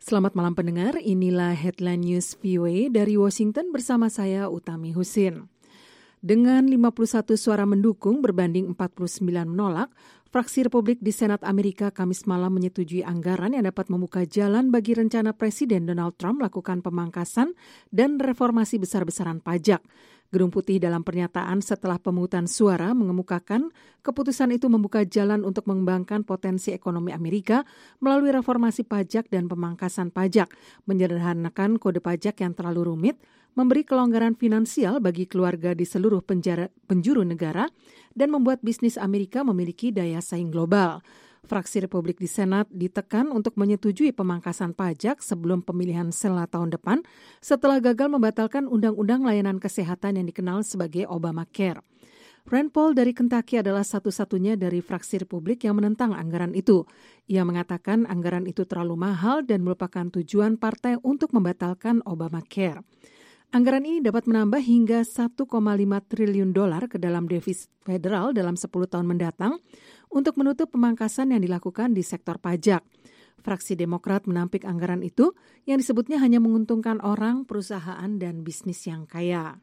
Selamat malam pendengar, inilah Headline News VOA dari Washington bersama saya Utami Husin. Dengan 51 suara mendukung berbanding 49 menolak, fraksi Republik di Senat Amerika Kamis malam menyetujui anggaran yang dapat membuka jalan bagi rencana Presiden Donald Trump melakukan pemangkasan dan reformasi besar-besaran pajak. Gedung Putih dalam pernyataan setelah pemungutan suara mengemukakan keputusan itu membuka jalan untuk mengembangkan potensi ekonomi Amerika melalui reformasi pajak dan pemangkasan pajak, menyederhanakan kode pajak yang terlalu rumit, memberi kelonggaran finansial bagi keluarga di seluruh penjuru negara, dan membuat bisnis Amerika memiliki daya saing global. Fraksi Republik di Senat ditekan untuk menyetujui pemangkasan pajak sebelum pemilihan Senat tahun depan setelah gagal membatalkan undang-undang layanan kesehatan yang dikenal sebagai Obamacare. Rand Paul dari Kentucky adalah satu-satunya dari fraksi Republik yang menentang anggaran itu. Ia mengatakan anggaran itu terlalu mahal dan merupakan tujuan partai untuk membatalkan Obamacare. Anggaran ini dapat menambah hingga 1,5 triliun dolar ke dalam defisit federal dalam 10 tahun mendatang untuk menutup pemangkasan yang dilakukan di sektor pajak. Fraksi Demokrat menampik anggaran itu yang disebutnya hanya menguntungkan orang, perusahaan, dan bisnis yang kaya.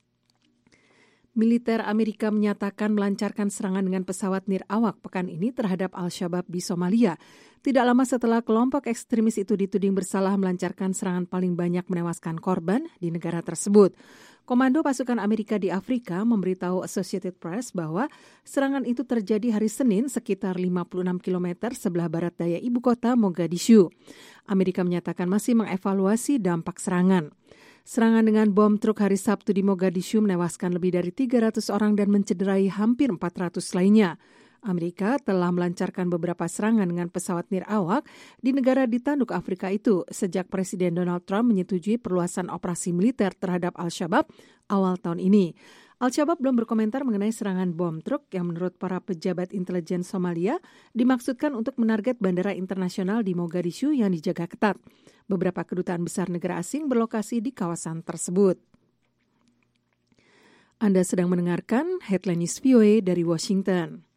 Militer Amerika menyatakan melancarkan serangan dengan pesawat nirawak pekan ini terhadap Al-Shabaab di Somalia. Tidak lama setelah kelompok ekstremis itu dituding bersalah melancarkan serangan paling banyak menewaskan korban di negara tersebut. Komando pasukan Amerika di Afrika memberitahu Associated Press bahwa serangan itu terjadi hari Senin sekitar 56 km sebelah barat daya ibu kota Mogadishu. Amerika menyatakan masih mengevaluasi dampak serangan. Serangan dengan bom truk hari Sabtu di Mogadishu menewaskan lebih dari 300 orang dan mencederai hampir 400 lainnya. Amerika telah melancarkan beberapa serangan dengan pesawat nirawak di negara di tanduk Afrika itu sejak Presiden Donald Trump menyetujui perluasan operasi militer terhadap Al-Shabaab awal tahun ini. Al-Shabaab belum berkomentar mengenai serangan bom truk yang menurut para pejabat intelijen Somalia dimaksudkan untuk menarget bandara internasional di Mogadishu yang dijaga ketat. Beberapa kedutaan besar negara asing berlokasi di kawasan tersebut. Anda sedang mendengarkan Headline News VOA dari Washington.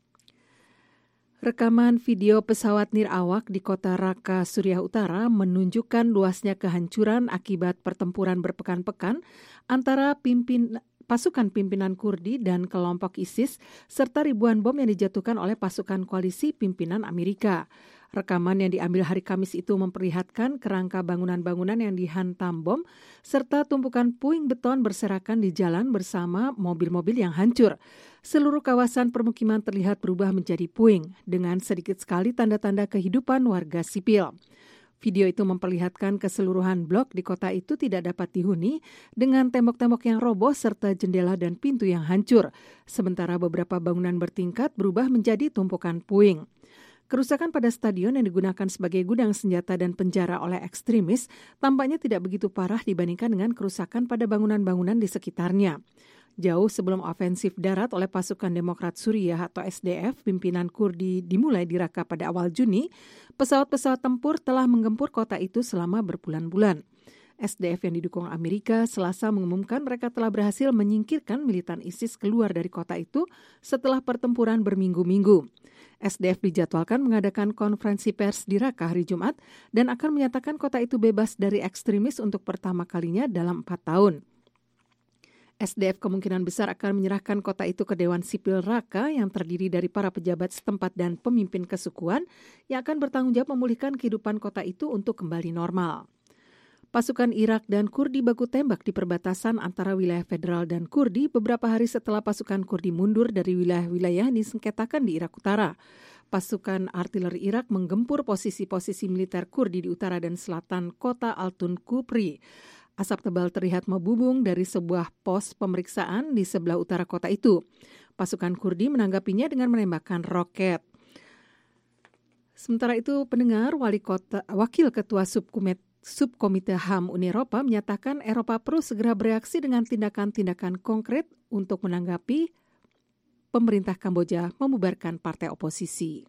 Rekaman video pesawat nirawak di kota Raqqa, Suriah Utara menunjukkan luasnya kehancuran akibat pertempuran berpekan-pekan antara pasukan pimpinan Kurdi dan kelompok ISIS serta ribuan bom yang dijatuhkan oleh pasukan koalisi pimpinan Amerika. Rekaman yang diambil hari Kamis itu memperlihatkan kerangka bangunan-bangunan yang dihantam bom serta tumpukan puing beton berserakan di jalan bersama mobil-mobil yang hancur. Seluruh kawasan permukiman terlihat berubah menjadi puing dengan sedikit sekali tanda-tanda kehidupan warga sipil. Video itu memperlihatkan keseluruhan blok di kota itu tidak dapat dihuni dengan tembok-tembok yang roboh serta jendela dan pintu yang hancur, sementara beberapa bangunan bertingkat berubah menjadi tumpukan puing. Kerusakan pada stadion yang digunakan sebagai gudang senjata dan penjara oleh ekstremis tampaknya tidak begitu parah dibandingkan dengan kerusakan pada bangunan-bangunan di sekitarnya. Jauh sebelum ofensif darat oleh pasukan Demokrat Suriah atau SDF, pimpinan Kurdi dimulai di Raqqa pada awal Juni, pesawat-pesawat tempur telah menggempur kota itu selama berbulan-bulan. SDF yang didukung Amerika Selasa mengumumkan mereka telah berhasil menyingkirkan militan ISIS keluar dari kota itu setelah pertempuran berminggu-minggu. SDF dijadwalkan mengadakan konferensi pers di Raqqa hari Jumat dan akan menyatakan kota itu bebas dari ekstremis untuk pertama kalinya dalam 4 tahun. SDF kemungkinan besar akan menyerahkan kota itu ke Dewan Sipil Raqqa yang terdiri dari para pejabat setempat dan pemimpin kesukuan yang akan bertanggung jawab memulihkan kehidupan kota itu untuk kembali normal. Pasukan Irak dan Kurdi baku tembak di perbatasan antara wilayah federal dan Kurdi beberapa hari setelah pasukan Kurdi mundur dari wilayah-wilayah yang disengketakan di Irak Utara. Pasukan artileri Irak menggempur posisi-posisi militer Kurdi di utara dan selatan kota Altun Kupri. Asap tebal terlihat membubung dari sebuah pos pemeriksaan di sebelah utara kota itu. Pasukan Kurdi menanggapinya dengan menembakkan roket. Sementara itu, pendengar, Wakil Ketua Subkomite HAM Uni Eropa menyatakan Eropa perlu segera bereaksi dengan tindakan-tindakan konkret untuk menanggapi pemerintah Kamboja membubarkan partai oposisi.